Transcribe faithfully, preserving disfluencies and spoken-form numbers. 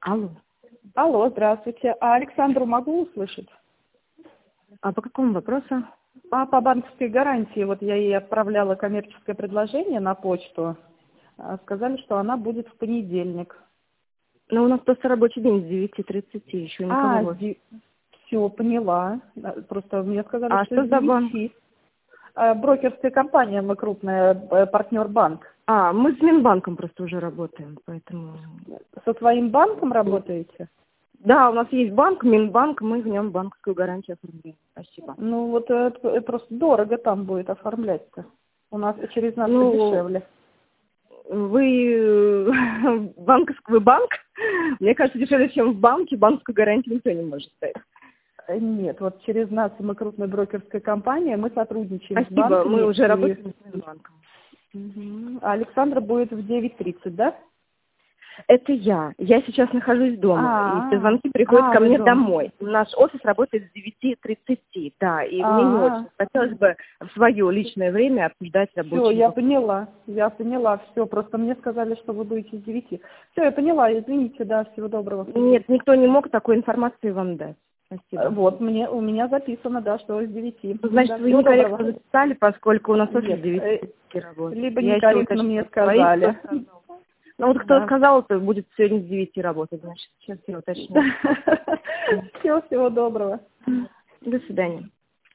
Алло. Алло, здравствуйте. А Александру могу услышать? А по какому вопросу? А по банковской гарантии, вот я ей отправляла коммерческое предложение на почту. А, Сказали, что она будет в понедельник. Ну, у нас просто рабочий день с девяти тридцати, еще никого. А, вот. все, поняла. А, Просто мне сказали, А что что с за банк? девяти. А, Брокерская компания, мы крупная, э, партнер банк. А, мы с Минбанком просто уже работаем, поэтому... Со своим банком работаете? Да, у нас есть банк, Минбанк, мы в нем банковскую гарантию оформляем. Спасибо. Ну вот э, это просто дорого там будет оформлять-то. У нас через нас Ну, подешевле. Вы банковский вы банк? Мне кажется, дешевле, чем в банке, банковскую гарантию никто не может дать. Э, Нет, вот через нас мы крупная брокерская компания, мы сотрудничаем с Спасибо, банками. мы уже и- работаем с Минбанком. Мгм. А Александра будет в девять тридцать, да? Это я. Я сейчас нахожусь дома, и все А, звонки приходят а, ко вы мне дома. домой. Наш офис работает с девяти тридцати, да, и мне не А, очень хотелось бы в свое личное время обсуждать все, рабочие я вопросы. поняла, я поняла, все, просто мне сказали, что вы будете с девяти. Все, я поняла, извините, да, всего доброго. Нет, никто не мог такой информации вам дать. Э, Спасибо. Вот, мне, у меня записано, да, что с девяти. Ну, Значит, Да, вы всего доброго. некорректно записали, поскольку у нас офис с Нет, девяти э, тридцати работает. либо Я еще некорректно уточню мне своих, сказали. кто сказал. Ну вот кто Да. сказал, то будет сегодня с девяти работать, значит, сейчас я уточню. Все, всего доброго. До свидания.